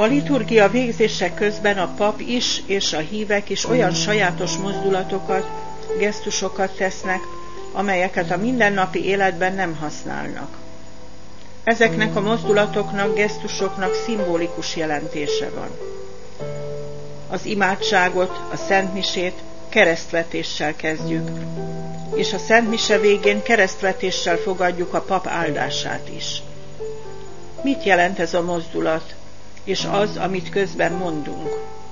liturgia végzése közben a pap is és a hívek is olyan sajátos mozdulatokat, gesztusokat tesznek, amelyeket a mindennapi életben nem használnak. Ezeknek a mozdulatoknak, gesztusoknak szimbolikus jelentése van. Az imádságot, a szentmisét keresztvetéssel kezdjük, és a szentmise végén keresztvetéssel fogadjuk a pap áldását is. Mit jelent ez a mozdulat, és az, amit közben mondunk?